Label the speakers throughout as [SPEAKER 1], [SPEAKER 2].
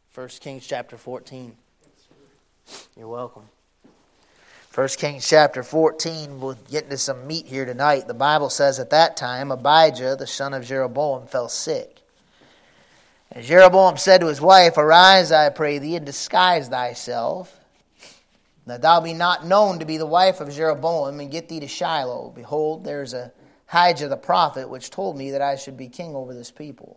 [SPEAKER 1] 1 Kings chapter 14. You're welcome. 1 Kings chapter 14, we'll get into some meat here tonight. The Bible says at that time, Abijah, the son of Jeroboam, fell sick. And Jeroboam said to his wife, Arise, I pray thee, and disguise thyself, that thou be not known to be the wife of Jeroboam, and get thee to Shiloh. Behold, there is Ahijah the prophet, which told me that I should be king over this people.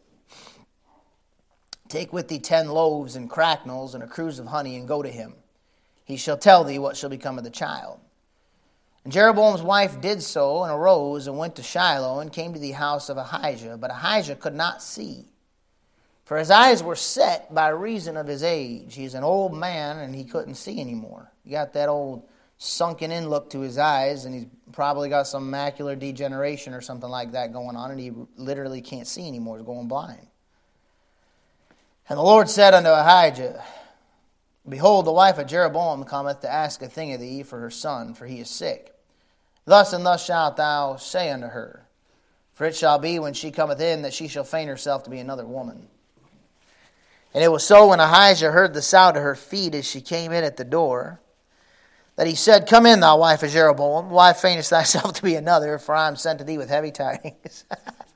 [SPEAKER 1] Take with thee 10 loaves and cracknels and a cruse of honey, and go to him. He shall tell thee what shall become of the child. And Jeroboam's wife did so, and arose, and went to Shiloh, and came to the house of Ahijah. But Ahijah could not see, for his eyes were set by reason of his age. He's an old man, and he couldn't see anymore. He got that old sunken-in look to his eyes, and he's probably got some macular degeneration or something like that going on, and he literally can't see anymore. He's going blind. And the Lord said unto Ahijah, Behold, the wife of Jeroboam cometh to ask a thing of thee for her son, for he is sick. Thus and thus shalt thou say unto her, for it shall be when she cometh in that she shall feign herself to be another woman. And it was so when Ahijah heard the sound of her feet as she came in at the door, that he said, Come in, thou wife of Jeroboam. Why feignest thyself to be another? For I am sent to thee with heavy tidings.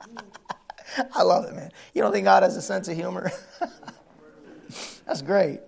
[SPEAKER 1] I love it, man. You don't think God has a sense of humor? That's great.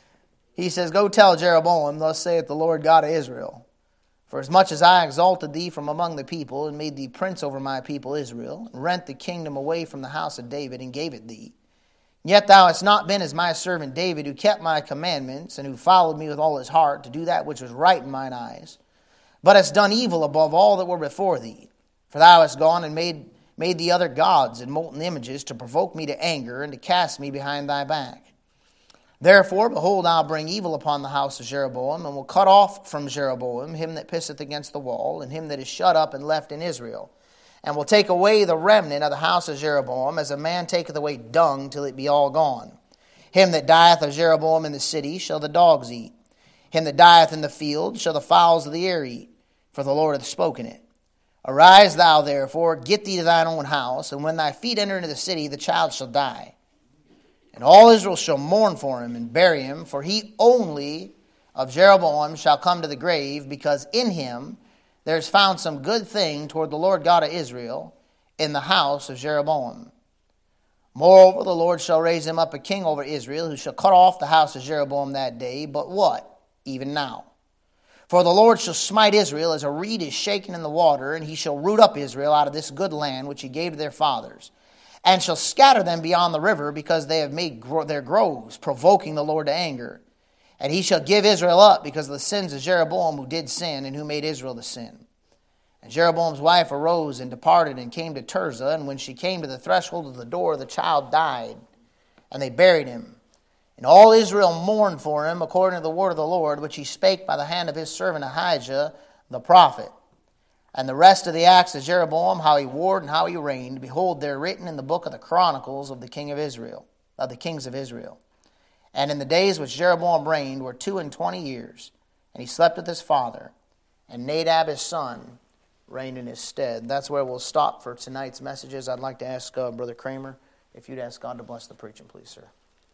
[SPEAKER 1] He says, Go tell Jeroboam, thus saith the Lord God of Israel, For as much as I exalted thee from among the people, and made thee prince over my people Israel, and rent the kingdom away from the house of David, and gave it thee, yet thou hast not been as my servant David, who kept my commandments, and who followed me with all his heart, to do that which was right in mine eyes, but hast done evil above all that were before thee. For thou hast gone and made thee other gods and molten images, to provoke me to anger, and to cast me behind thy back. Therefore, behold, I'll bring evil upon the house of Jeroboam, and will cut off from Jeroboam him that pisseth against the wall, and him that is shut up and left in Israel, and will take away the remnant of the house of Jeroboam, as a man taketh away dung till it be all gone. Him that dieth of Jeroboam in the city shall the dogs eat. Him that dieth in the field shall the fowls of the air eat, for the Lord hath spoken it. Arise thou therefore, get thee to thine own house, and when thy feet enter into the city, the child shall die. And all Israel shall mourn for him and bury him, for he only of Jeroboam shall come to the grave, because in him there is found some good thing toward the Lord God of Israel in the house of Jeroboam. Moreover, the Lord shall raise him up a king over Israel, who shall cut off the house of Jeroboam that day. But what? Even now. For the Lord shall smite Israel as a reed is shaken in the water, and he shall root up Israel out of this good land which he gave to their fathers, and shall scatter them beyond the river, because they have made their groves, provoking the Lord to anger. And he shall give Israel up because of the sins of Jeroboam, who did sin, and who made Israel to sin. And Jeroboam's wife arose and departed, and came to Tirzah, and when she came to the threshold of the door, the child died, and they buried him. And all Israel mourned for him, according to the word of the Lord, which he spake by the hand of his servant Ahijah the prophet. And the rest of the acts of Jeroboam, how he warred and how he reigned, behold, they're written in the book of the Chronicles of the king of Israel, of the kings of Israel. And in the days which Jeroboam reigned were 22 years, and he slept with his father, and Nadab his son reigned in his stead. That's where we'll stop for tonight's messages. I'd like to ask Brother Kramer if you'd ask God to bless the preaching, please, sir.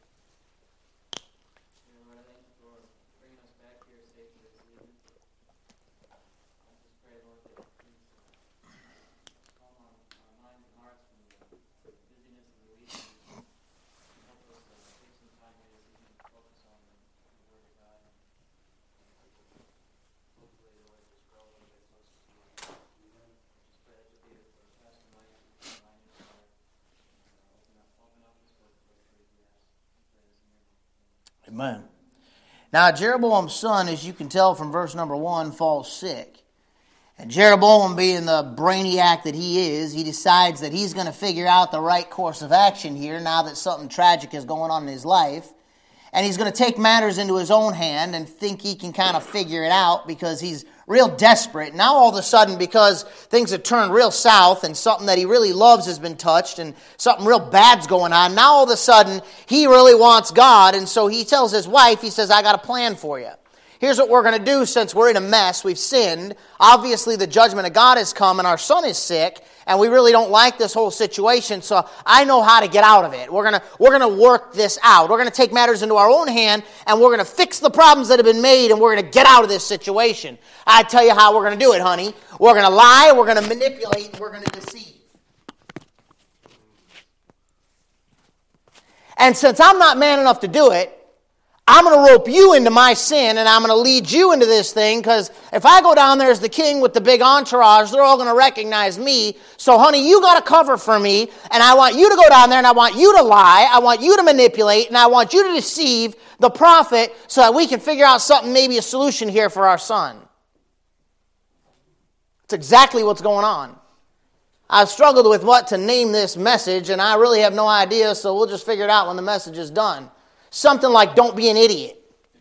[SPEAKER 1] Amen. Now, Jeroboam's son, as you can tell from verse number 1, falls sick. And Jeroboam, being the brainiac that he is, he decides that he's going to figure out the right course of action here now that something tragic is going on in his life. And he's going to take matters into his own hand and think he can kind of figure it out because he's real desperate. Now all of a sudden, because things have turned real south and something that he really loves has been touched and something real bad's going on, now all of a sudden he really wants God. And so he tells his wife, he says, I got a plan for you. Here's what we're going to do since we're in a mess. We've sinned. Obviously the judgment of God has come and our son is sick. And we really don't like this whole situation, so I know how to get out of it. We're gonna work this out. We're gonna take matters into our own hand, and we're gonna fix the problems that have been made, and we're gonna get out of this situation. I tell you how we're gonna do it, honey. We're gonna lie, we're gonna manipulate, and we're gonna deceive. And since I'm not man enough to do it, I'm going to rope you into my sin, and I'm going to lead you into this thing, because if I go down there as the king with the big entourage, they're all going to recognize me. So, honey, you got to cover for me, and I want you to go down there, and I want you to lie, I want you to manipulate, and I want you to deceive the prophet so that we can figure out something, maybe a solution here for our son. It's exactly what's going on. I've struggled with what to name this message, and I really have no idea, so we'll just figure it out when the message is done. Something like, don't be an idiot.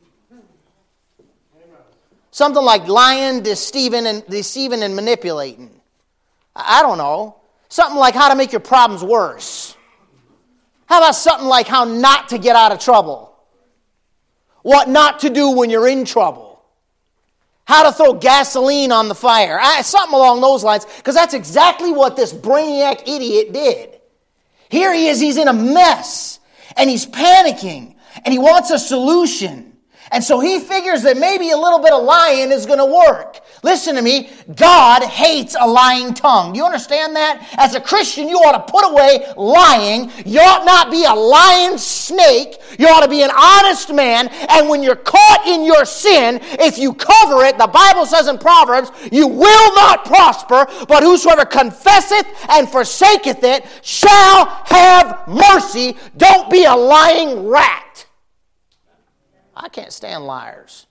[SPEAKER 1] Something like lying, deceiving, and manipulating. I don't know. Something like how to make your problems worse. How about something like how not to get out of trouble? What not to do when you're in trouble? How to throw gasoline on the fire. Something along those lines, because that's exactly what this brainiac idiot did. Here he is, he's in a mess, and he's panicking. And he wants a solution. And so he figures that maybe a little bit of lying is going to work. Listen to me. God hates a lying tongue. Do you understand that? As a Christian, you ought to put away lying. You ought not be a lying snake. You ought to be an honest man. And when you're caught in your sin, if you cover it, the Bible says in Proverbs, you will not prosper, but whosoever confesseth and forsaketh it shall have mercy. Don't be a lying rat. I can't stand liars.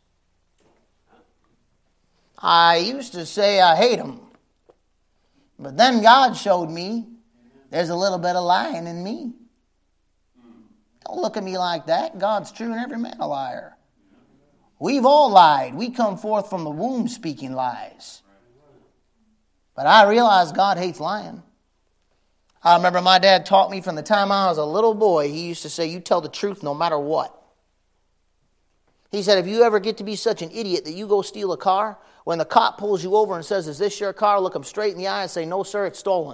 [SPEAKER 1] I used to say I hate them. But then God showed me there's a little bit of lying in me. Don't look at me like that. God's true and every man a liar. We've all lied. We come forth from the womb speaking lies. But I realize God hates lying. I remember my dad taught me from the time I was a little boy. He used to say, you tell the truth no matter what. He said, if you ever get to be such an idiot that you go steal a car, when the cop pulls you over and says, is this your car? Look him straight in the eye and say, no, sir, it's stolen.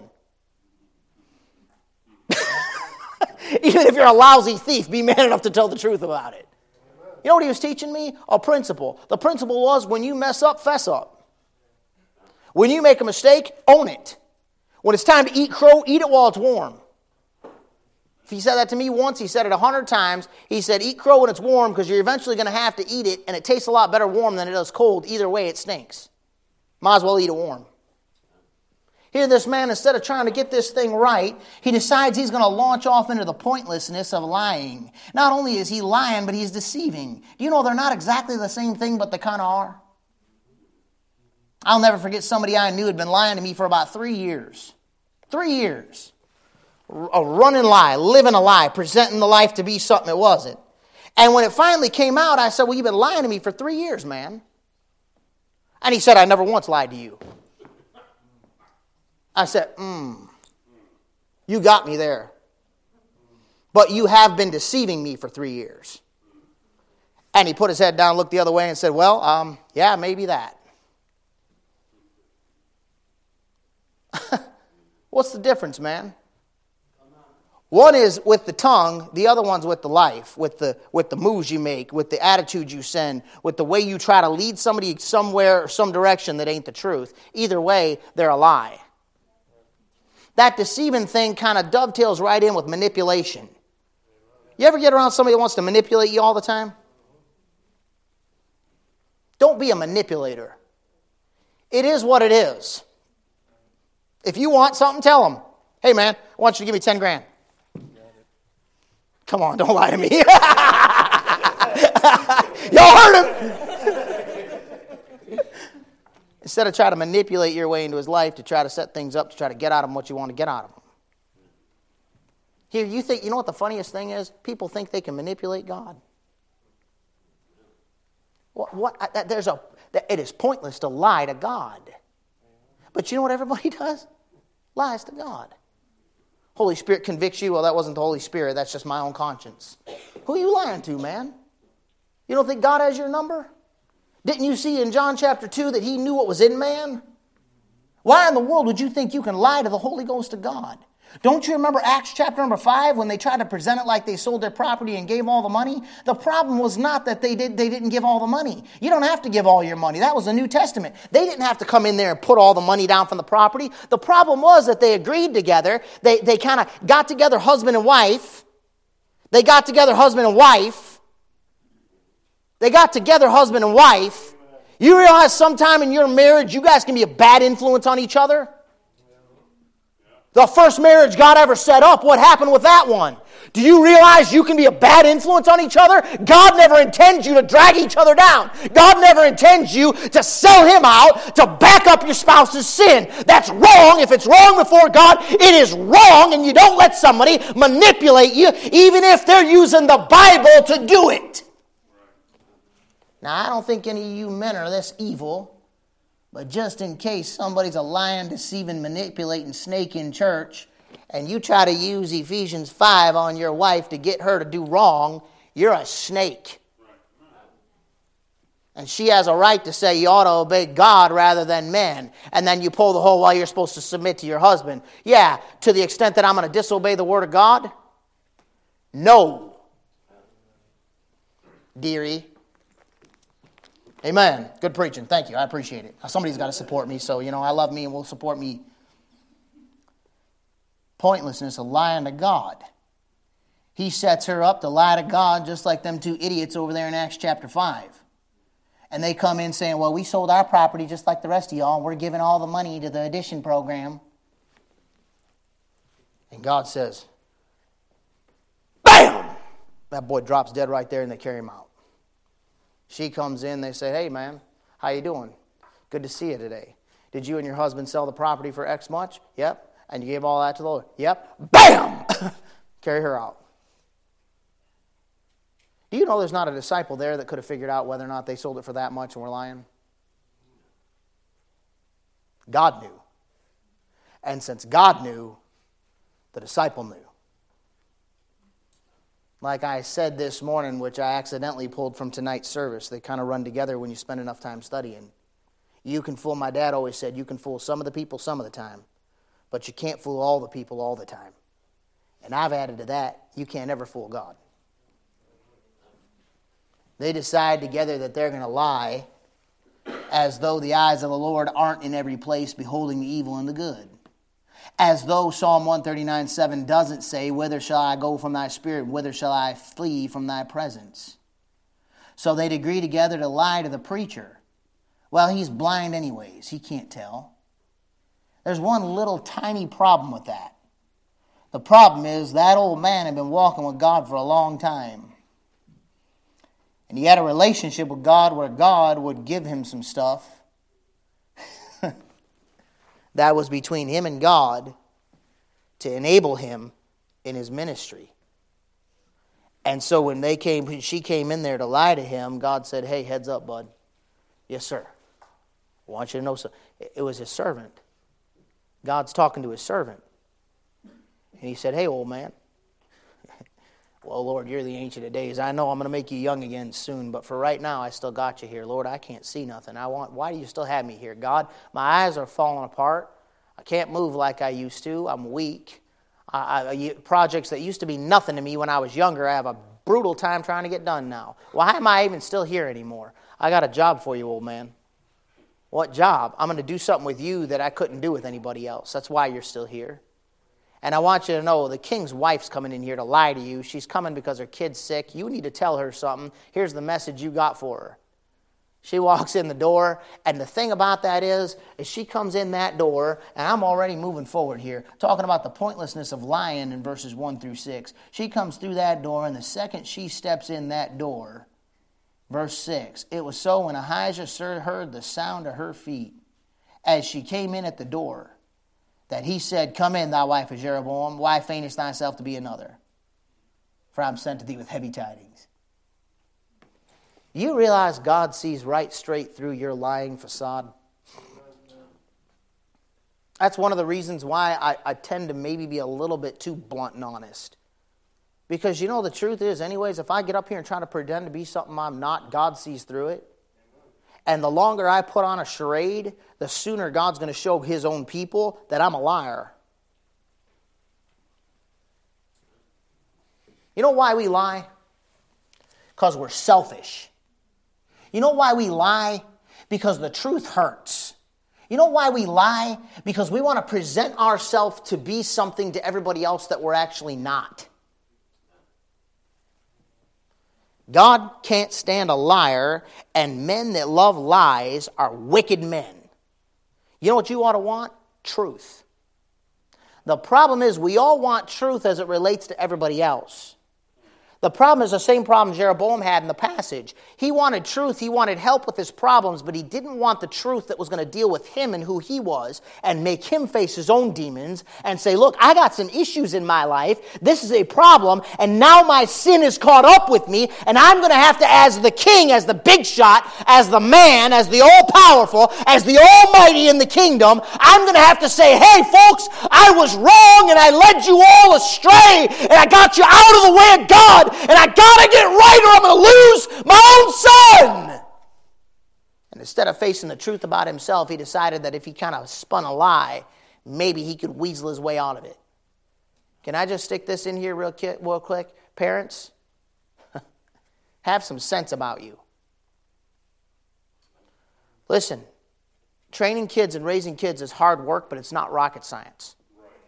[SPEAKER 1] Even if you're a lousy thief, be man enough to tell the truth about it. You know what he was teaching me? A principle. The principle was, when you mess up, fess up. When you make a mistake, own it. When it's time to eat crow, eat it while it's warm. If he said that to me once, he said it 100 times. He said, eat crow when it's warm because you're eventually going to have to eat it, and it tastes a lot better warm than it does cold. Either way, it stinks. Might as well eat it warm. Here, this man, instead of trying to get this thing right, he decides he's going to launch off into the pointlessness of lying. Not only is he lying, but he's deceiving. Do you know they're not exactly the same thing, but they kind of are? I'll never forget somebody I knew had been lying to me for about 3 years. 3 years. A running lie, living a lie, presenting the life to be something it wasn't. And when it finally came out, I said, well, you've been lying to me for 3 years, man. And he said, I never once lied to you. I said, you got me there. But you have been deceiving me for 3 years. And he put his head down, looked the other way, and said, well, yeah, maybe that. What's the difference, man? One is with the tongue, the other one's with the life, with the moves you make, with the attitude you send, with the way you try to lead somebody somewhere or some direction that ain't the truth. Either way, they're a lie. That deceiving thing kind of dovetails right in with manipulation. You ever get around somebody that wants to manipulate you all the time? Don't be a manipulator. It is what it is. If you want something, tell them. Hey, man, I want you to give me 10 grand. Come on, don't lie to me. Y'all heard him. Instead of trying to manipulate your way into his life to try to set things up, to try to get out of him what you want to get out of him. Here, you know what the funniest thing is? People think they can manipulate God. It is pointless to lie to God. But you know what everybody does? Lies to God. Holy Spirit convicts you. Well, that wasn't the Holy Spirit. That's just my own conscience. Who are you lying to, man? You don't think God has your number? Didn't you see in John chapter 2 that he knew what was in man? Why in the world would you think you can lie to the Holy Ghost of God? Don't you remember Acts chapter number 5 when they tried to present it like they sold their property and gave all the money? The problem was not that they didn't give all the money. You don't have to give all your money. That was the New Testament. They didn't have to come in there and put all the money down from the property. The problem was that they agreed together. They kind of got together husband and wife. They got together husband and wife. They got together husband and wife. You realize sometime in your marriage you guys can be a bad influence on each other? The first marriage God ever set up, what happened with that one? Do you realize you can be a bad influence on each other? God never intends you to drag each other down. God never intends you to sell him out, to back up your spouse's sin. That's wrong. If it's wrong before God, it is wrong, and you don't let somebody manipulate you, even if they're using the Bible to do it. Now, I don't think any of you men are this evil. But just in case somebody's a lying, deceiving, manipulating snake in church, and you try to use Ephesians 5 on your wife to get her to do wrong, you're a snake. And she has a right to say you ought to obey God rather than men. And then you pull the whole, well, you're supposed to submit to your husband. Yeah, to the extent that I'm going to disobey the Word of God? No. Dearie. Amen. Good preaching. Thank you. I appreciate it. Somebody's got to support me, so, I love me and will support me. Pointlessness of lying to God. He sets her up to lie to God just like them two idiots over there in Acts chapter 5. And they come in saying, well, we sold our property just like the rest of y'all. We're giving all the money to the addition program. And God says, BAM! That boy drops dead right there and they carry him out. She comes in, they say, hey, man, how you doing? Good to see you today. Did you and your husband sell the property for X much? Yep. And you gave all that to the Lord? Yep. BAM! Carry her out. Do you know there's not a disciple there that could have figured out whether or not they sold it for that much and were lying? God knew. And since God knew, the disciple knew. Like I said this morning, which I accidentally pulled from tonight's service, they kind of run together when you spend enough time studying. You can fool, my dad always said, you can fool some of the people some of the time, but you can't fool all the people all the time. And I've added to that, you can't ever fool God. They decide together that they're going to lie as though the eyes of the Lord aren't in every place beholding the evil and the good. As though Psalm 139:7 doesn't say, whither shall I go from thy spirit, whither shall I flee from thy presence? So they'd agree together to lie to the preacher. Well, he's blind anyways. He can't tell. There's one little tiny problem with that. The problem is that old man had been walking with God for a long time. And he had a relationship with God where God would give him some stuff that was between him and God to enable him in his ministry. And so when she came in there to lie to him, God said, hey, heads up, bud. Yes, sir. I want you to know something. It was his servant. God's talking to his servant. And he said, hey, old man. Well, Lord, you're the Ancient of Days. I know I'm going to make you young again soon, but for right now, I still got you here. Lord, I can't see nothing. Why do you still have me here? God, my eyes are falling apart. I can't move like I used to. I'm weak. Projects that used to be nothing to me when I was younger, I have a brutal time trying to get done now. Why am I even still here anymore? I got a job for you, old man. What job? I'm going to do something with you that I couldn't do with anybody else. That's why you're still here. And I want you to know the king's wife's coming in here to lie to you. She's coming because her kid's sick. You need to tell her something. Here's the message you got for her. She walks in the door, and the thing about that is she comes in that door, and I'm already moving forward here, talking about the pointlessness of lying in verses 1 through 6. She comes through that door, and the second she steps in that door, verse 6, it was so when Ahijah heard the sound of her feet as she came in at the door, that he said, come in, thy wife of Jeroboam. Why feignest thyself to be another? For I'm sent to thee with heavy tidings. You realize God sees right straight through your lying facade? That's one of the reasons why I tend to maybe be a little bit too blunt and honest. Because you know the truth is, anyways, if I get up here and try to pretend to be something I'm not, God sees through it. And the longer I put on a charade, the sooner God's going to show His own people that I'm a liar. You know why we lie? Because we're selfish. You know why we lie? Because the truth hurts. You know why we lie? Because we want to present ourselves to be something to everybody else that we're actually not. God can't stand a liar, and men that love lies are wicked men. You know what you ought to want? Truth. The problem is we all want truth as it relates to everybody else. The problem is the same problem Jeroboam had in the passage. He wanted truth, he wanted help with his problems, but he didn't want the truth that was going to deal with him and who he was and make him face his own demons and say, look, I got some issues in my life. This is a problem, and now my sin is caught up with me, and I'm going to have to, as the king, as the big shot, as the man, as the all-powerful, as the almighty in the kingdom, I'm going to have to say, hey, folks, I was wrong, and I led you all astray, and I got you out of the way of God, and I got to get right or I'm going to lose my own son. And instead of facing the truth about himself, he decided that if he kind of spun a lie, maybe he could weasel his way out of it. Can I just stick this in here real quick? Parents, have some sense about you. Listen, training kids and raising kids is hard work, but it's not rocket science.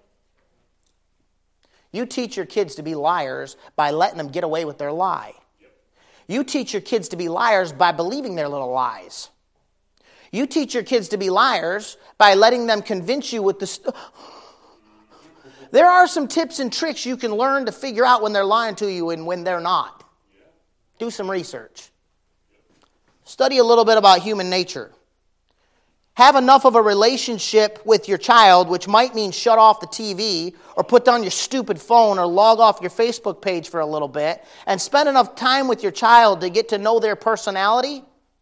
[SPEAKER 1] You teach your kids to be liars by letting them get away with their lie. You teach your kids to be liars by believing their little lies. You teach your kids to be liars by letting them convince you with the... There are some tips and tricks you can learn to figure out when they're lying to you and when they're not. Do some research. Study a little bit about human nature. Have enough of a relationship with your child, which might mean shut off the TV or put down your stupid phone or log off your Facebook page for a little bit, and spend enough time with your child to get to know their personality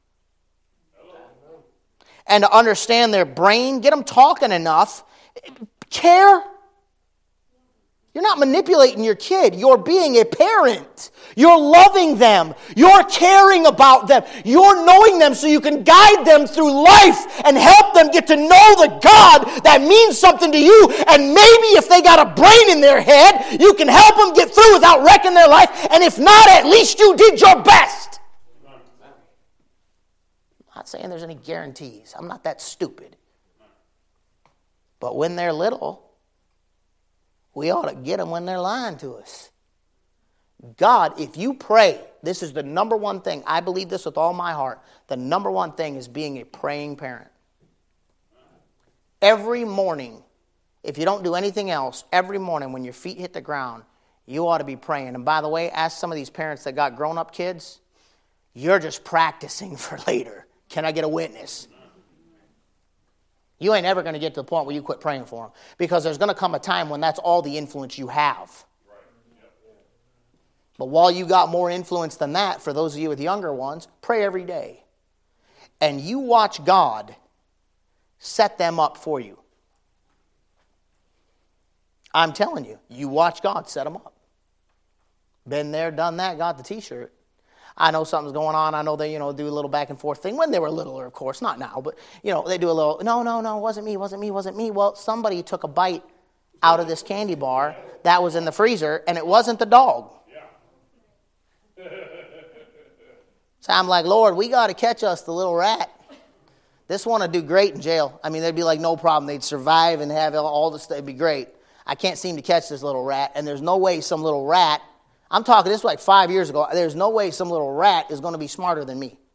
[SPEAKER 1] and to understand their brain. Get them talking enough. Care. You're not manipulating your kid. You're being a parent. You're loving them. You're caring about them. You're knowing them so you can guide them through life and help them get to know the God that means something to you. And maybe if they got a brain in their head, you can help them get through without wrecking their life. And if not, at least you did your best. I'm not saying there's any guarantees. I'm not that stupid. But when they're little, we ought to get them when they're lying to us. God, if you pray, this is the number one thing. I believe this with all my heart. The number one thing is being a praying parent. Every morning, if you don't do anything else, every morning when your feet hit the ground, you ought to be praying. And by the way, ask some of these parents that got grown-up kids, you're just practicing for later. Can I get a witness? You ain't ever going to get to the point where you quit praying for them. Because there's going to come a time when that's all the influence you have. But while you got more influence than that, for those of you with younger ones, pray every day. And you watch God set them up for you. I'm telling you, you watch God set them up. Been there, done that, got the t-shirt. I know something's going on. I know they, do a little back and forth thing when they were littler, of course, not now, but, they do a little, no, wasn't me. Well, somebody took a bite out of this candy bar that was in the freezer, and it wasn't the dog. So I'm like, Lord, we got to catch us the little rat. This one would do great in jail. I mean, they'd be like, no problem. They'd survive and have all this. It'd be great. I can't seem to catch this little rat, and there's no way some little rat, I'm talking, this was like 5 years ago, there's no way some little rat is going to be smarter than me.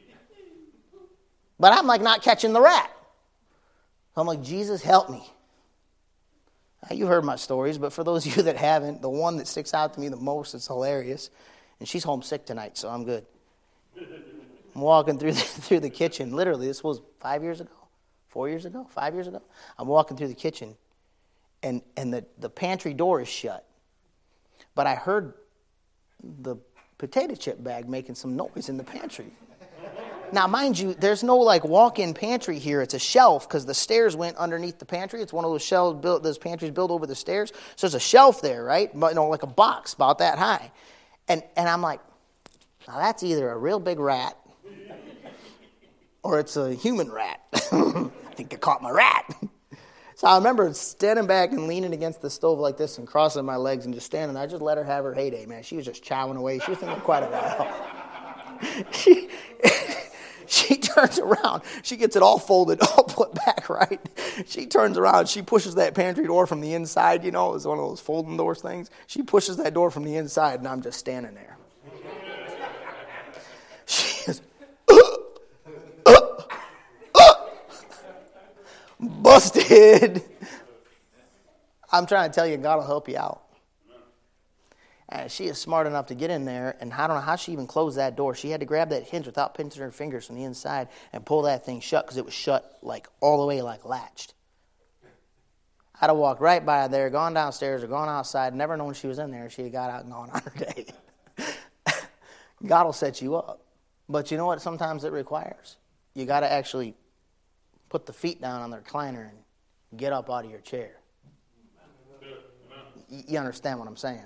[SPEAKER 1] But I'm like not catching the rat. I'm like, Jesus, help me. Now, you heard my stories, but for those of you that haven't, the one that sticks out to me the most, it's hilarious. And she's homesick tonight, so I'm good. I'm walking through the kitchen. Literally, this was 5 years ago, 4 years ago, 5 years ago. I'm walking through the kitchen, and the pantry door is shut. But I heard the potato chip bag making some noise in the pantry. Now, mind you, there's no walk-in pantry here. It's a shelf because the stairs went underneath the pantry. It's one of those shelves built, those pantries built over the stairs. So there's a shelf there, right? But like a box about that high. And I'm like, now that's either a real big rat or it's a human rat. I think they caught my rat. So I remember standing back and leaning against the stove like this and crossing my legs and just standing there. I just let her have her heyday, man. She was just chowing away. She was thinking quite a while. She turns around. She gets it all folded, all put back, right? She turns around. She pushes that pantry door from the inside, you know. It was one of those folding doors things. She pushes that door from the inside, and I'm just standing there. She is busted. I'm trying to tell you, God will help you out. And she is smart enough to get in there, and I don't know how she even closed that door. She had to grab that hinge without pinching her fingers from the inside and pull that thing shut because it was shut like all the way like latched. I'd have walked right by there, gone downstairs or gone outside, never known she was in there. She'd have got out and gone on her day. God will set you up. But you know what sometimes it requires? You got to actually put the feet down on the recliner and get up out of your chair. You understand what I'm saying?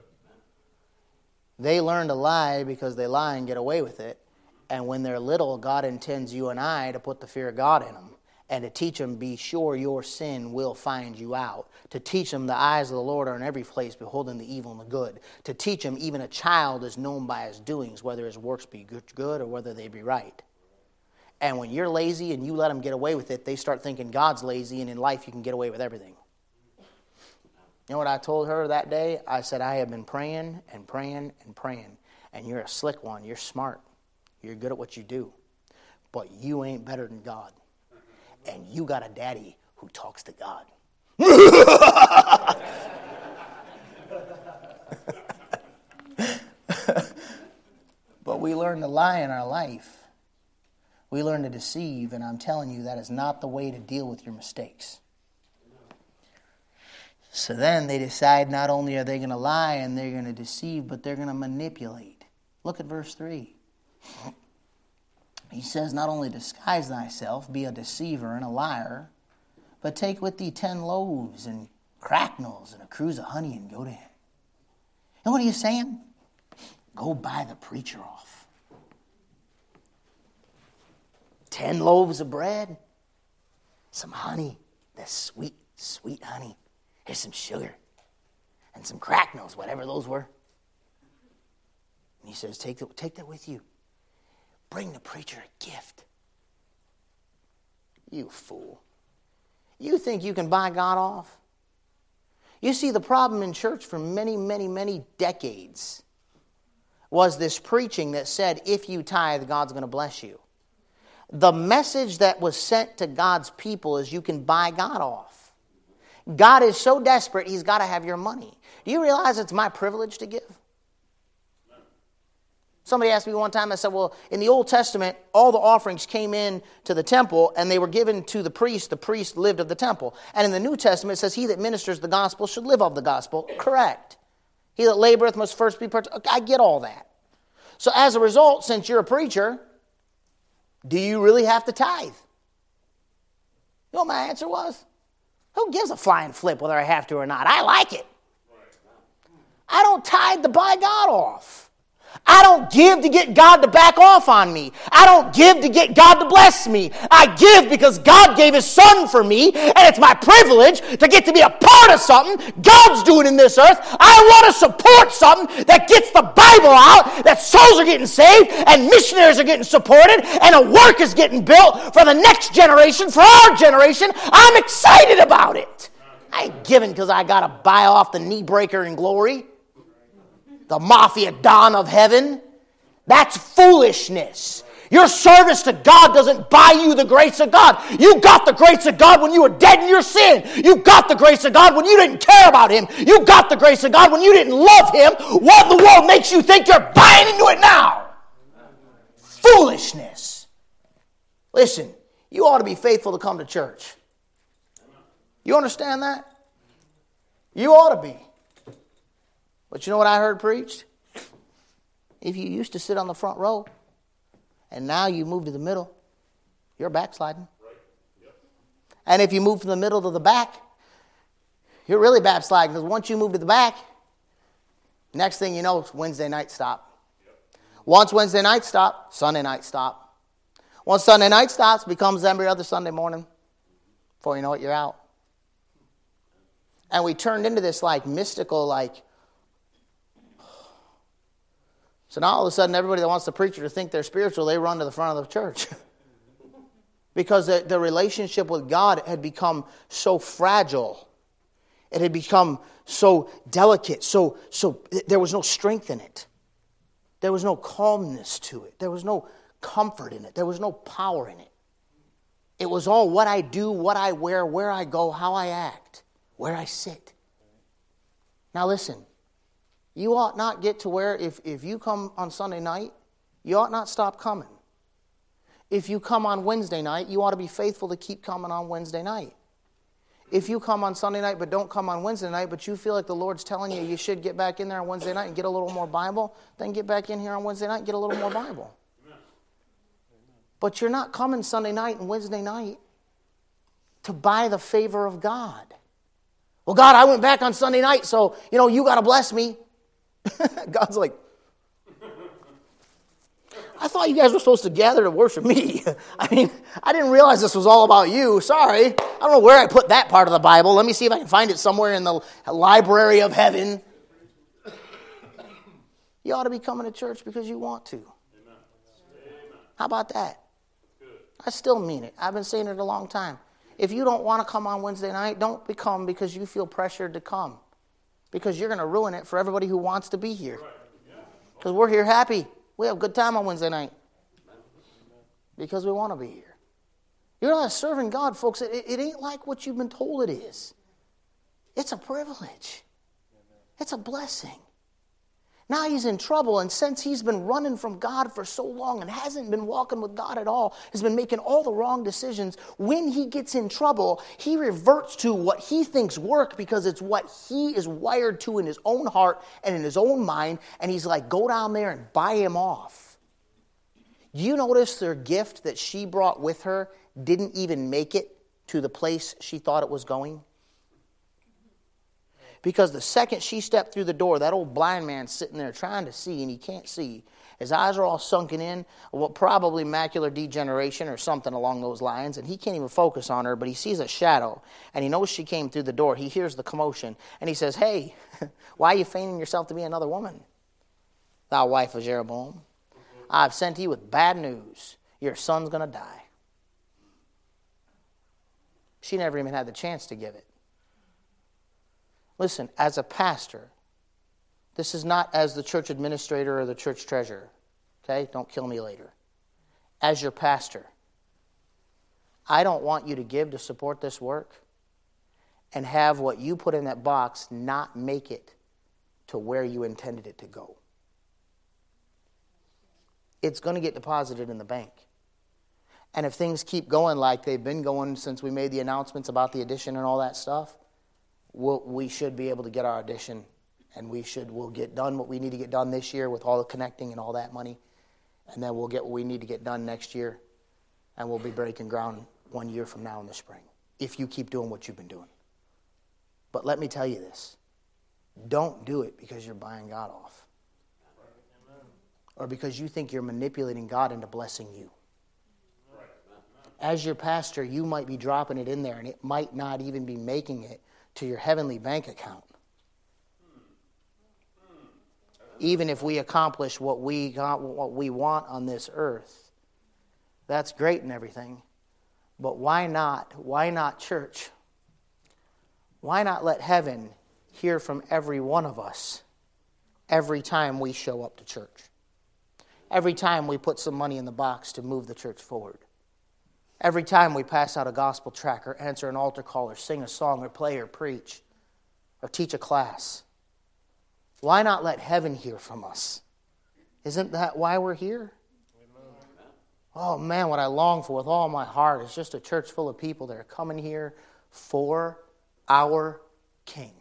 [SPEAKER 1] They learn to lie because they lie and get away with it. And when they're little, God intends you and I to put the fear of God in them and to teach them, be sure your sin will find you out. To teach them the eyes of the Lord are in every place, beholding the evil and the good. To teach them even a child is known by his doings, whether his works be good or whether they be right. And when you're lazy and you let them get away with it, they start thinking God's lazy and in life you can get away with everything. You know what I told her that day? I said, I have been praying and praying and praying. And you're a slick one. You're smart. You're good at what you do. But you ain't better than God. And you got a daddy who talks to God. But we learn to lie in our life. We learn to deceive. And I'm telling you, that is not the way to deal with your mistakes. So then they decide not only are they going to lie and they're going to deceive, but they're going to manipulate. Look at verse 3. He says, not only disguise thyself, be a deceiver and a liar, but take with thee 10 loaves and cracknels and a cruse of honey and go to him. And what are you saying? Go buy the preacher off. 10 loaves of bread, some honey, that's sweet, sweet honey. Here's some sugar and some cracknels, whatever those were. And he says, take that with you. Bring the preacher a gift. You fool. You think you can buy God off? You see, the problem in church for many, many, many decades was this preaching that said, if you tithe, God's going to bless you. The message that was sent to God's people is you can buy God off. God is so desperate, he's got to have your money. Do you realize it's my privilege to give? Somebody asked me one time, I said, well, in the Old Testament, all the offerings came in to the temple and they were given to the priest lived of the temple. And in the New Testament, it says, he that ministers the gospel should live of the gospel. Correct. He that laboreth must first be I get all that. So as a result, since you're a preacher, do you really have to tithe? You know what my answer was? Who gives a flying flip whether I have to or not? I like it. I don't tithe to buy God off. I don't give to get God to back off on me. I don't give to get God to bless me. I give because God gave his son for me, and it's my privilege to get to be a part of something God's doing in this earth. I want to support something that gets the Bible out, that souls are getting saved, and missionaries are getting supported, and a work is getting built for the next generation, for our generation. I'm excited about it. I ain't giving because I got to buy off the knee breaker in glory. The mafia don of heaven. That's foolishness. Your service to God doesn't buy you the grace of God. You got the grace of God when you were dead in your sin. You got the grace of God when you didn't care about him. You got the grace of God when you didn't love him. What in the world makes you think you're buying into it now? Foolishness. Listen, you ought to be faithful to come to church. You understand that? You ought to be. But you know what I heard preached? If you used to sit on the front row and now you move to the middle, you're backsliding. Right. Yep. And if you move from the middle to the back, you're really backsliding because once you move to the back, next thing you know, it's Wednesday night stop. Yep. Once Wednesday night stop, Sunday night stop. Once Sunday night stops, becomes every other Sunday morning. Before you know it, you're out. And we turned into this like mystical, like... So now all of a sudden, everybody that wants the preacher to think they're spiritual, they run to the front of the church. Because the relationship with God had become so fragile. It had become so delicate. So there was no strength in it. There was no calmness to it. There was no comfort in it. There was no power in it. It was all what I do, what I wear, where I go, how I act, where I sit. Now listen. You ought not get to where if you come on Sunday night, you ought not stop coming. If you come on Wednesday night, you ought to be faithful to keep coming on Wednesday night. If you come on Sunday night but don't come on Wednesday night, but you feel like the Lord's telling you you should get back in there on Wednesday night and get a little more Bible, then get back in here on Wednesday night and get a little more Bible. But you're not coming Sunday night and Wednesday night to buy the favor of God. Well, God, I went back on Sunday night, so, you got to bless me. God's like, I thought you guys were supposed to gather to worship me. I didn't realize this was all about you. Sorry. I don't know where I put that part of the Bible. Let me see if I can find it somewhere in the library of heaven. You ought to be coming to church because you want to. Amen. How about that? I still mean it. I've been saying it a long time. If you don't want to come on Wednesday night, don't come because you feel pressured to come. Because you're going to ruin it for everybody who wants to be here. Because we're here happy. We have a good time on Wednesday night. Because we want to be here. You're not serving God, folks. It ain't like what you've been told it is. It's a privilege. It's a blessing. Now he's in trouble, and since he's been running from God for so long and hasn't been walking with God at all, has been making all the wrong decisions, when he gets in trouble, he reverts to what he thinks work because it's what he is wired to in his own heart and in his own mind, and he's like, go down there and buy him off. You notice their gift that she brought with her didn't even make it to the place she thought it was going? Because the second she stepped through the door, that old blind man's sitting there trying to see, and he can't see. His eyes are all sunken in, probably macular degeneration or something along those lines, and he can't even focus on her, but he sees a shadow, and he knows she came through the door. He hears the commotion, and he says, hey, why are you feigning yourself to be another woman? Thou wife of Jeroboam, I've sent you with bad news. Your son's going to die. She never even had the chance to give it. Listen, as a pastor, this is not as the church administrator or the church treasurer. Okay? Don't kill me later. As your pastor, I don't want you to give to support this work and have what you put in that box not make it to where you intended it to go. It's going to get deposited in the bank. And if things keep going like they've been going since we made the announcements about the addition and all that stuff, we should be able to get our addition, and we'll get done what we need to get done this year with all the connecting and all that money, and then we'll get what we need to get done next year, and we'll be breaking ground 1 year from now in the spring, if you keep doing what you've been doing. But let me tell you this. Don't do it because you're buying God off, or because you think you're manipulating God into blessing you. As your pastor, you might be dropping it in there, and it might not even be making it to your heavenly bank account. Even if we accomplish what we want on this earth, that's great and everything. But why not? Why not church? Why not let heaven hear from every one of us every time we show up to church? Every time we put some money in the box to move the church forward. Every time we pass out a gospel tract or answer an altar call or sing a song or play or preach or teach a class. Why not let heaven hear from us? Isn't that why we're here? Oh man, what I long for with all my heart is just a church full of people that are coming here for our King.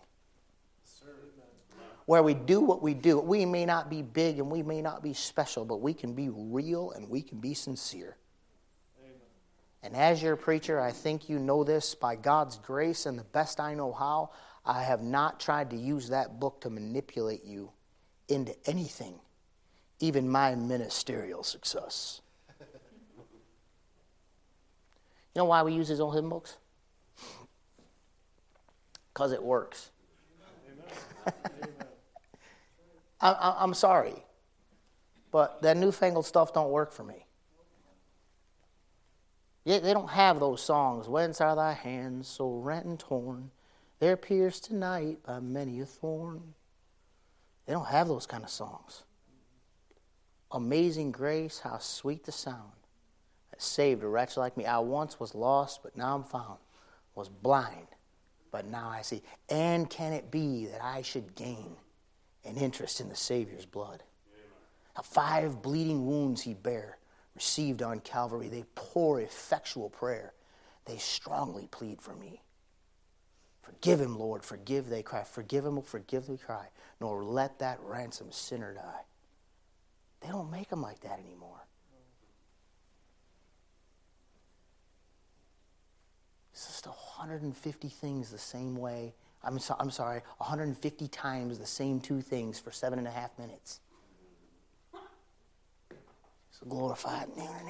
[SPEAKER 1] Where we do what we do. We may not be big and we may not be special, but we can be real and we can be sincere. And as your preacher, I think you know this by God's grace and the best I know how. I have not tried to use that book to manipulate you into anything, even my ministerial success. You know why we use his old hymn books? Because it works. I'm sorry, but that newfangled stuff don't work for me. Yet they don't have those songs. Whence are thy hands so rent and torn? They're pierced tonight by many a thorn. They don't have those kind of songs. Amazing grace, how sweet the sound that saved a wretch like me. I once was lost, but now I'm found. Was blind, but now I see. And can it be that I should gain an interest in the Savior's blood? Now 5 bleeding wounds he bare, received on Calvary. They pour effectual prayer. They strongly plead for me. Forgive him, Lord, forgive, they cry. Forgive him, forgive, they cry. Nor let that ransomed sinner die. They don't make them like that anymore. It's just 150 things the same way. I'm sorry, 150 times the same 2 things for 7.5 minutes. So glorified.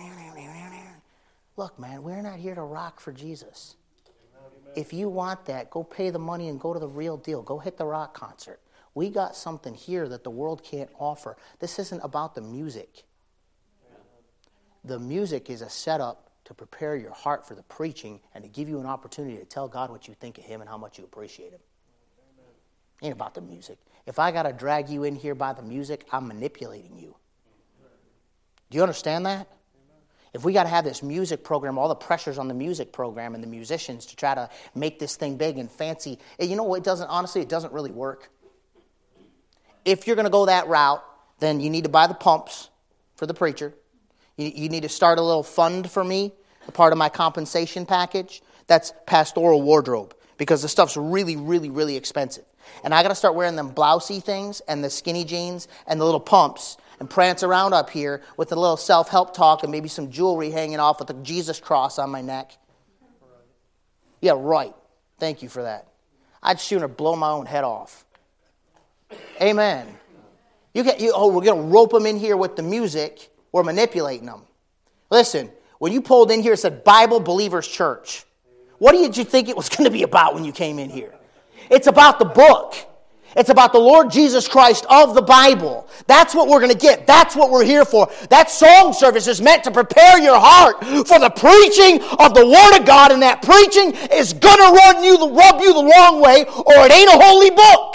[SPEAKER 1] Look, man, we're not here to rock for Jesus. If you want that, go pay the money and go to the real deal. Go hit the rock concert. We got something here that the world can't offer. This isn't about the music. The music is a setup to prepare your heart for the preaching and to give you an opportunity to tell God what you think of him and how much you appreciate him. It ain't about the music. If I got to drag you in here by the music, I'm manipulating you. Do you understand that? If we got to have this music program, all the pressure's on the music program and the musicians to try to make this thing big and fancy. You know what? Honestly, it doesn't really work. If you're going to go that route, then you need to buy the pumps for the preacher. You need to start a little fund for me, a part of my compensation package. That's pastoral wardrobe, because the stuff's really, really, really expensive. And I got to start wearing them blousey things and the skinny jeans and the little pumps and prance around up here with a little self-help talk and maybe some jewelry hanging off with a Jesus cross on my neck. Yeah, right. Thank you for that. I'd sooner blow my own head off. Amen. We're going to rope them in here with the music. We're manipulating them. Listen, when you pulled in here, it said Bible Believers Church. What did you think it was going to be about when you came in here? It's about the book. It's about the Lord Jesus Christ of the Bible. That's what we're going to get. That's what we're here for. That song service is meant to prepare your heart for the preaching of the Word of God, and that preaching is going to rub you the wrong way, or it ain't a holy book.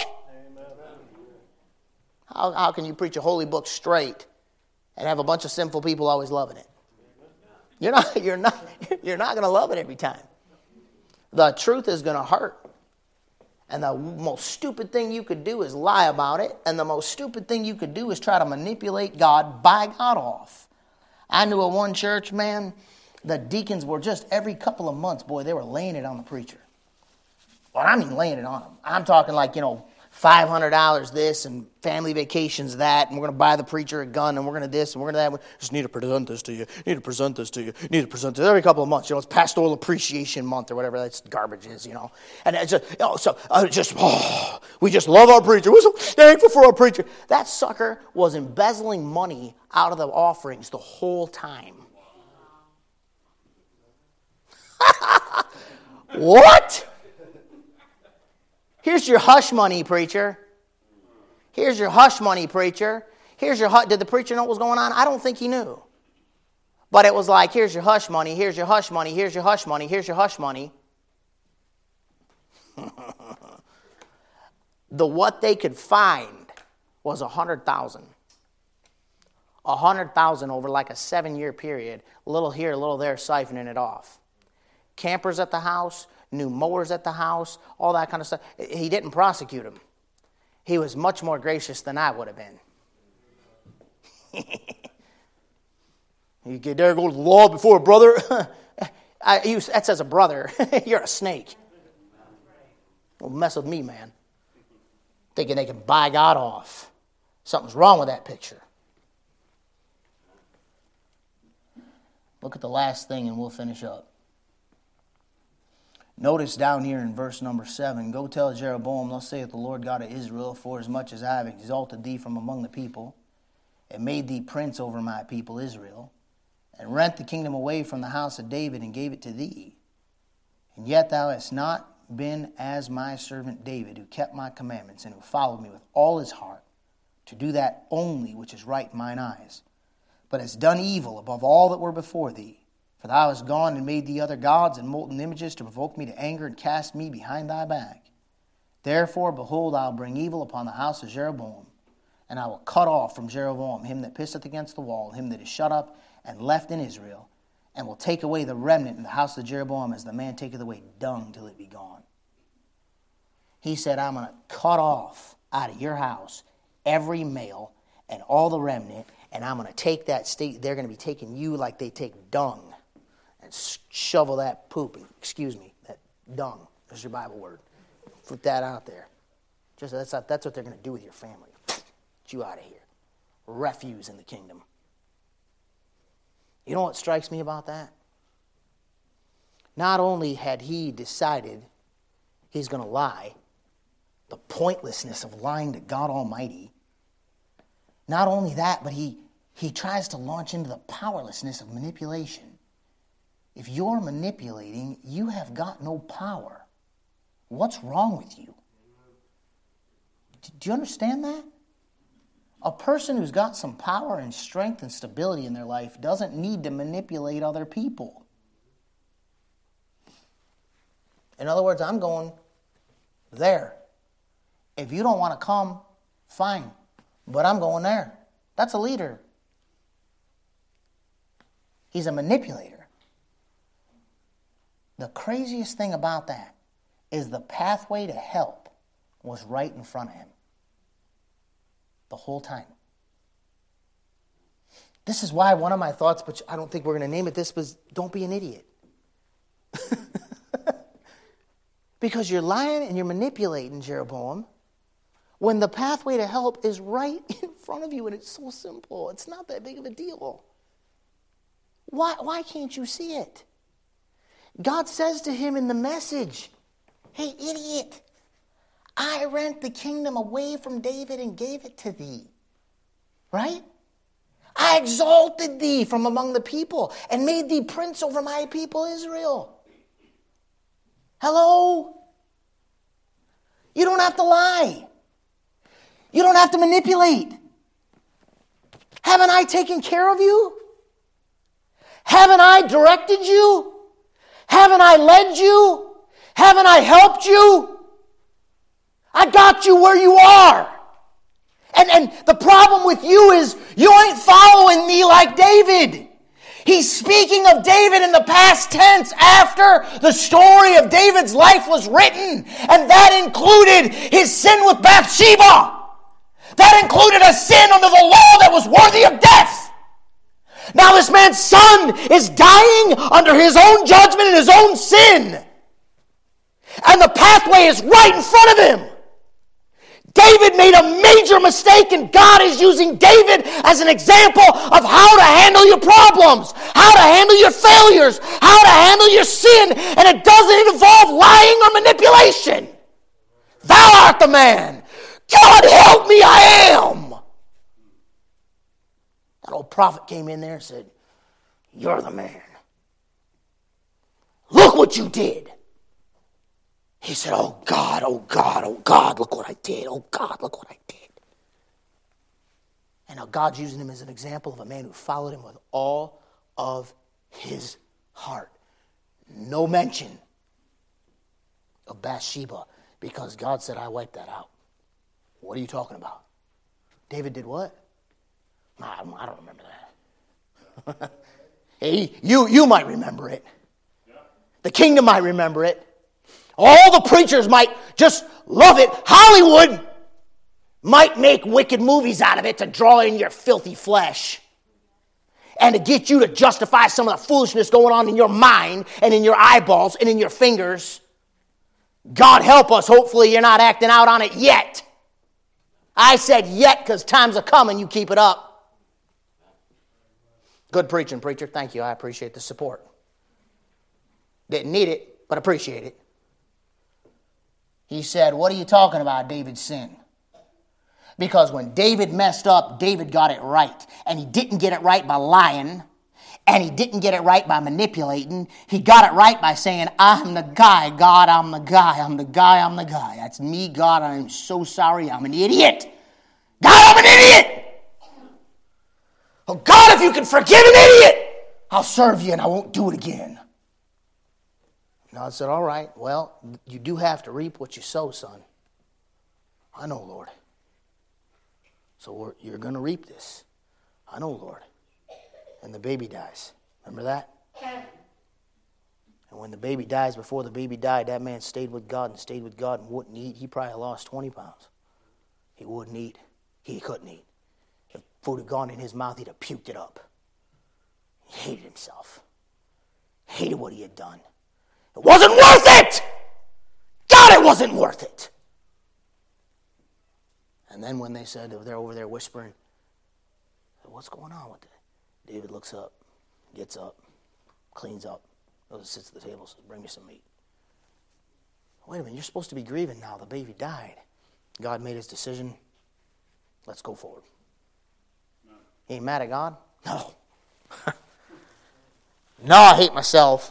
[SPEAKER 1] How can you preach a holy book straight and have a bunch of sinful people always loving it? You're not going to love it every time. The truth is going to hurt. And the most stupid thing you could do is lie about it. And the most stupid thing you could do is try to manipulate God, buy God off. I knew at one church, man, the deacons were just every couple of months, boy, they were laying it on the preacher. Well, I mean laying it on him. I'm talking like, $500 this and family vacations that, and we're going to buy the preacher a gun, and we're going to this, and we're going to that. We just need to present this to you. Need to present this to you. Need to present this every couple of months. It's Pastoral Appreciation Month or whatever that garbage is, And it's we just love our preacher. We're so thankful for our preacher. That sucker was embezzling money out of the offerings the whole time. What? Here's your hush money, preacher. Here's your hush money, preacher. Did the preacher know what was going on? I don't think he knew. But it was like, here's your hush money, here's your hush money, here's your hush money, here's your hush money. What they could find was 100,000. 100,000 over like a 7-year period. A little here, a little there, siphoning it off. Campers at the house, new mowers at the house, all that kind of stuff. He didn't prosecute him. He was much more gracious than I would have been. You dare go to the law before a brother? That says a brother. You're a snake. Don't mess with me, man. Thinking they can buy God off. Something's wrong with that picture. Look at the last thing and we'll finish up. Notice down here in verse number 7, go tell Jeroboam, thus saith the Lord God of Israel, for as much as I have exalted thee from among the people, and made thee prince over my people Israel, and rent the kingdom away from the house of David, and gave it to thee. And yet thou hast not been as my servant David, who kept my commandments, and who followed me with all his heart, to do that only which is right in mine eyes, but hast done evil above all that were before thee. For thou hast gone and made thee other gods and molten images to provoke me to anger, and cast me behind thy back. Therefore, behold, I will bring evil upon the house of Jeroboam, and I will cut off from Jeroboam him that pisseth against the wall, him that is shut up and left in Israel, and will take away the remnant in the house of Jeroboam as the man taketh away dung till it be gone. He said, I'm going to cut off out of your house every male and all the remnant, and I'm going to take that state. They're going to be taking you like they take dung and shovel that poop, that dung. There's your Bible word. Put that out there. Just that's what they're going to do with your family. Get you out of here. Refuse in the kingdom. You know what strikes me about that? Not only had he decided he's going to lie, the pointlessness of lying to God Almighty. Not only that, but he tries to launch into the powerlessness of manipulation. If you're manipulating, you have got no power. What's wrong with you? Do you understand that? A person who's got some power and strength and stability in their life doesn't need to manipulate other people. In other words, I'm going there. If you don't want to come, fine. But I'm going there. That's a leader. He's a manipulator. The craziest thing about that is the pathway to help was right in front of him. The whole time. This is why one of my thoughts, but I don't think we're going to name it this, was don't be an idiot. Because you're lying and you're manipulating, Jeroboam, when the pathway to help is right in front of you, and it's so simple. It's not that big of a deal. Why can't you see it? God says to him in the message, hey, idiot, I rent the kingdom away from David and gave it to thee. Right? I exalted thee from among the people and made thee prince over my people Israel. Hello? You don't have to lie. You don't have to manipulate. Haven't I taken care of you? Haven't I directed you? Haven't I led you? Haven't I helped you? I got you where you are. And the problem with you is you ain't following me like David. He's speaking of David in the past tense after the story of David's life was written. And that included his sin with Bathsheba. That included a sin under the law that was worthy of death. Now this man's son is dying under his own judgment and his own sin. And the pathway is right in front of him. David made a major mistake, and God is using David as an example of how to handle your problems, how to handle your failures, how to handle your sin, and it doesn't involve lying or manipulation. Thou art the man. God help me, I am. That old prophet came in there and said, you're the man. Look what you did. He said, oh God, oh God, oh God, look what I did. Oh God, look what I did. And now God's using him as an example of a man who followed him with all of his heart. No mention of Bathsheba because God said, I wiped that out. What are you talking about? David did what? I don't remember that. Hey, you might remember it. The kingdom might remember it. All the preachers might just love it. Hollywood might make wicked movies out of it to draw in your filthy flesh and to get you to justify some of the foolishness going on in your mind and in your eyeballs and in your fingers. God help us. Hopefully you're not acting out on it yet. I said yet because times are coming. You keep it up. Good preaching, preacher. Thank you. I appreciate the support. Didn't need it, but appreciate it. He said, what are you talking about, David's sin? Because when David messed up, David got it right. And he didn't get it right by lying. And he didn't get it right by manipulating. He got it right by saying, I'm the guy, God, I'm the guy, I'm the guy, I'm the guy. That's me, God, I'm so sorry, I'm an idiot. God, I'm an idiot. Oh, God, if you can forgive an idiot, I'll serve you and I won't do it again. God said, all right, well, you do have to reap what you sow, son. I know, Lord. So you're going to reap this. I know, Lord. And the baby dies. Remember that? And when the baby dies, before the baby died, that man stayed with God and wouldn't eat. He probably lost 20 pounds. He wouldn't eat. He couldn't eat. If food had gone in his mouth, he'd have puked it up. He hated himself. Hated what he had done. It wasn't worth it! God, it wasn't worth it! And then when they said, they're over there whispering, what's going on with it? David looks up, gets up, cleans up, goes and sits at the table, says, bring me some meat. Wait a minute, you're supposed to be grieving now. The baby died. God made his decision. Let's go forward. He ain't mad at God? No. No, I hate myself.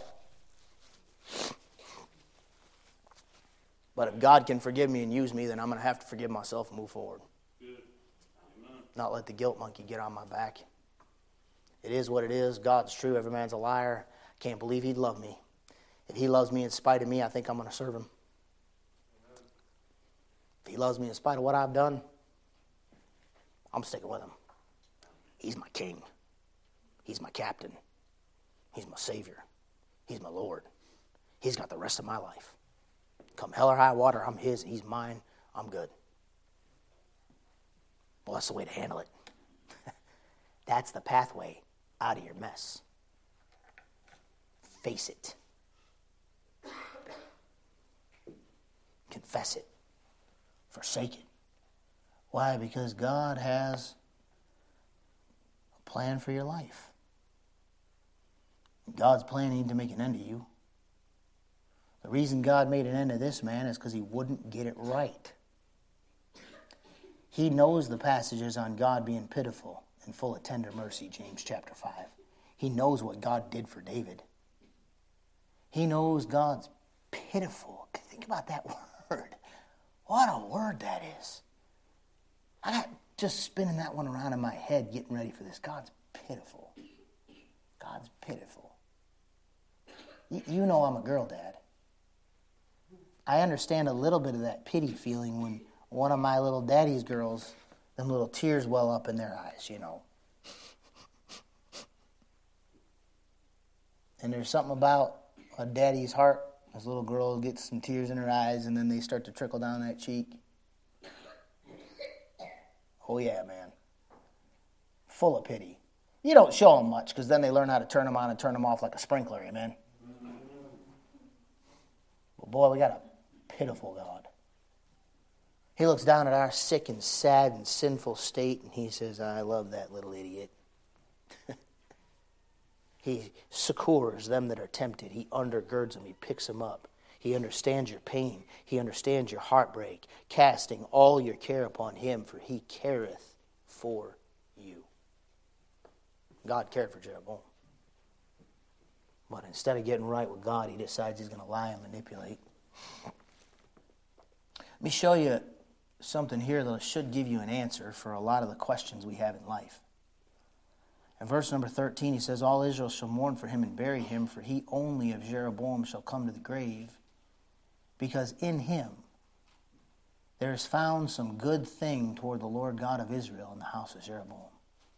[SPEAKER 1] But if God can forgive me and use me, then I'm going to have to forgive myself and move forward. Not let the guilt monkey get on my back. It is what it is. God's true. Every man's a liar. I can't believe he'd love me. If he loves me in spite of me, I think I'm going to serve him. If he loves me in spite of what I've done, I'm sticking with him. He's my king. He's my captain. He's my savior. He's my Lord. He's got the rest of my life. Come hell or high water, I'm his, he's mine, I'm good. Well, that's the way to handle it. That's the pathway out of your mess. Face it. Confess it. Forsake it. Why? Because God has a plan for your life. God's planning to make an end of you. The reason God made an end of this man is because he wouldn't get it right. He knows the passages on God being pitiful and full of tender mercy, James chapter 5. He knows what God did for David. He knows God's pitiful. Think about that word. What a word that is. I got just spinning that one around in my head getting ready for this. God's pitiful. God's pitiful. You know I'm a girl dad. I understand a little bit of that pity feeling when one of my little daddy's girls, them little tears well up in their eyes, you know. And there's something about a daddy's heart. This little girl gets some tears in her eyes and then they start to trickle down that cheek. Oh yeah, man. Full of pity. You don't show them much because then they learn how to turn them on and turn them off like a sprinkler, amen? But boy, we got a pitiful God. He looks down at our sick and sad and sinful state and he says, I love that little idiot. He succors them that are tempted. He undergirds them. He picks them up. He understands your pain. He understands your heartbreak, casting all your care upon him, for he careth for you. God cared for Jeroboam. But instead of getting right with God, he decides he's going to lie and manipulate. Let me show you something here that should give you an answer for a lot of the questions we have in life. In verse number 13, he says, all Israel shall mourn for him and bury him, for he only of Jeroboam shall come to the grave, because in him there is found some good thing toward the Lord God of Israel in the house of Jeroboam.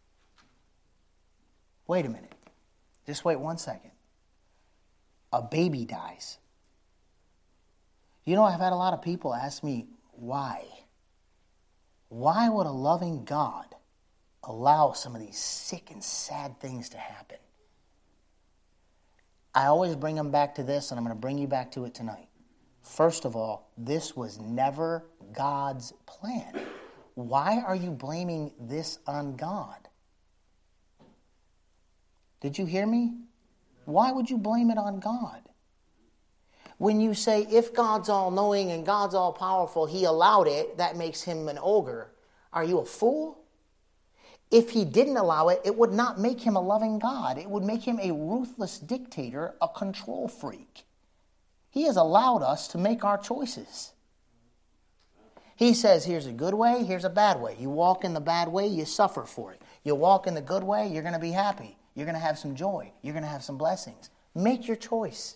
[SPEAKER 1] Wait a minute. Just wait 1 second. A baby dies. You know, I've had a lot of people ask me, why? Why would a loving God allow some of these sick and sad things to happen? I always bring them back to this, and I'm going to bring you back to it tonight. First of all, this was never God's plan. Why are you blaming this on God? Did you hear me? Why would you blame it on God? When you say, if God's all-knowing and God's all-powerful, he allowed it, that makes him an ogre. Are you a fool? If he didn't allow it, it would not make him a loving God. It would make him a ruthless dictator, a control freak. He has allowed us to make our choices. He says, here's a good way, here's a bad way. You walk in the bad way, you suffer for it. You walk in the good way, you're going to be happy. You're going to have some joy. You're going to have some blessings. Make your choice.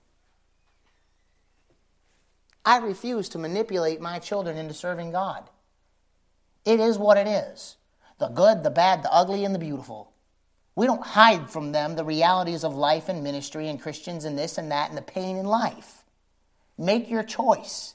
[SPEAKER 1] I refuse to manipulate my children into serving God. It is what it is. The good, the bad, the ugly, and the beautiful. We don't hide from them the realities of life and ministry and Christians and this and that and the pain in life. Make your choice.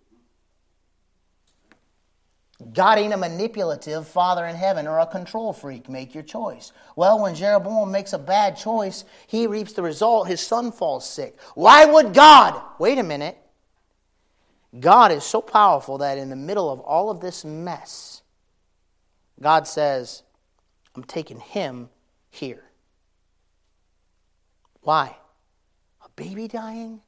[SPEAKER 1] God ain't a manipulative Father in heaven or a control freak. Make your choice. Well, when Jeroboam makes a bad choice, he reaps the result. His son falls sick. Why would God? Wait a minute. God is so powerful that in the middle of all of this mess, God says, I'm taking him here. Why? A baby dying?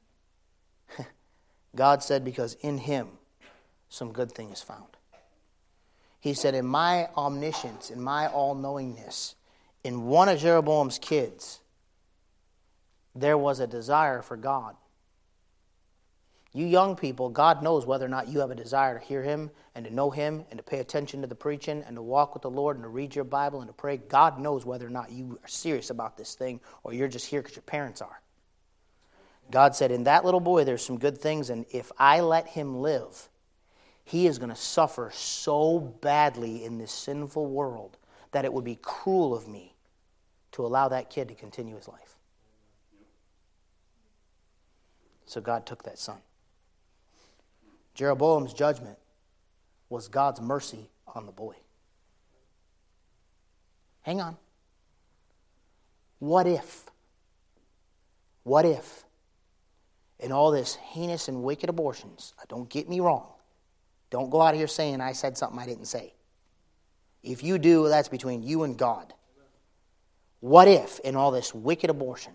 [SPEAKER 1] God said, because in him some good thing is found. He said, in my omniscience, in my all-knowingness, in one of Jeroboam's kids, there was a desire for God. You young people, God knows whether or not you have a desire to hear him and to know him and to pay attention to the preaching and to walk with the Lord and to read your Bible and to pray. God knows whether or not you are serious about this thing or you're just here because your parents are. God said, in that little boy there's some good things, and if I let him live, he is going to suffer so badly in this sinful world that it would be cruel of me to allow that kid to continue his life. So God took that son. Jeroboam's judgment was God's mercy on the boy. Hang on. What if in all this heinous and wicked abortions, don't get me wrong, don't go out here saying I said something I didn't say. If you do, that's between you and God. What if in all this wicked abortion,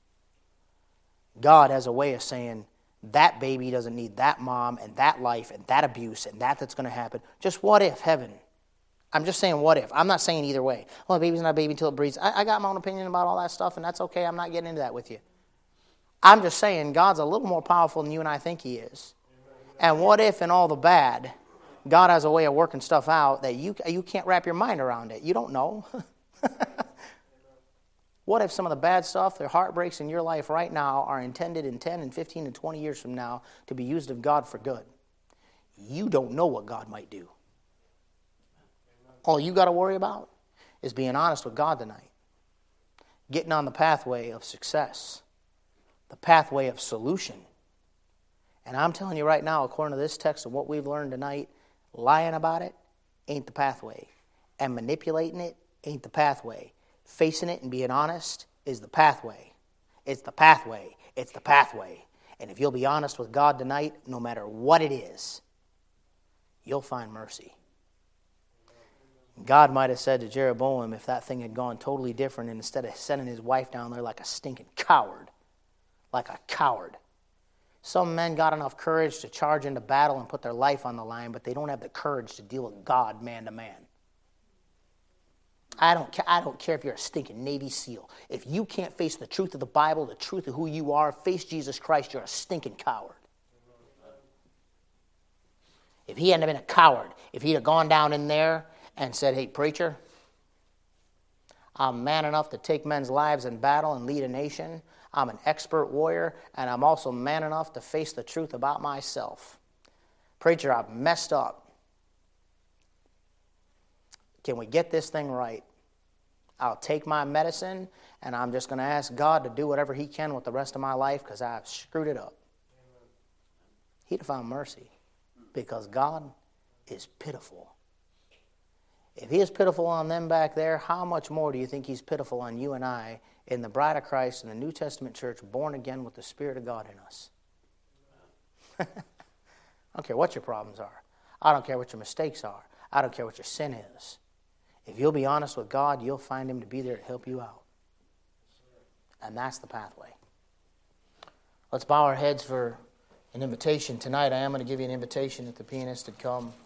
[SPEAKER 1] God has a way of saying, that baby doesn't need that mom and that life and that abuse and that's going to happen. Just what if, heaven? I'm just saying what if. I'm not saying either way. Well, a baby's not a baby until it breathes. I got my own opinion about all that stuff, and that's okay. I'm not getting into that with you. I'm just saying God's a little more powerful than you and I think he is. And what if in all the bad, God has a way of working stuff out that you can't wrap your mind around it? You don't know. What if some of the bad stuff, the heartbreaks in your life right now are intended in 10 and 15 and 20 years from now to be used of God for good? You don't know what God might do. All you got to worry about is being honest with God tonight. Getting on the pathway of success. The pathway of solution. And I'm telling you right now, according to this text and what we've learned tonight, lying about it ain't the pathway. And manipulating it ain't the pathway. Facing it and being honest is the pathway. It's the pathway. It's the pathway. And if you'll be honest with God tonight, no matter what it is, you'll find mercy. God might have said to Jeroboam, if that thing had gone totally different, and instead of sending his wife down there like a stinking coward, some men got enough courage to charge into battle and put their life on the line, but they don't have the courage to deal with God man to man. I don't care if you're a stinking Navy SEAL. If you can't face the truth of the Bible, the truth of who you are, face Jesus Christ, you're a stinking coward. If he hadn't been a coward, if he'd have gone down in there and said, hey, preacher, I'm man enough to take men's lives in battle and lead a nation. I'm an expert warrior, and I'm also man enough to face the truth about myself. Preacher, I've messed up. Can we get this thing right? I'll take my medicine, and I'm just going to ask God to do whatever he can with the rest of my life because I've screwed it up. He'd have found mercy because God is pitiful. If he is pitiful on them back there, how much more do you think he's pitiful on you and I in the bride of Christ in the New Testament church, born again with the Spirit of God in us? I don't care what your problems are. I don't care what your mistakes are. I don't care what your sin is. If you'll be honest with God, you'll find him to be there to help you out. And that's the pathway. Let's bow our heads for an invitation. Tonight I am going to give you an invitation if the pianist had come.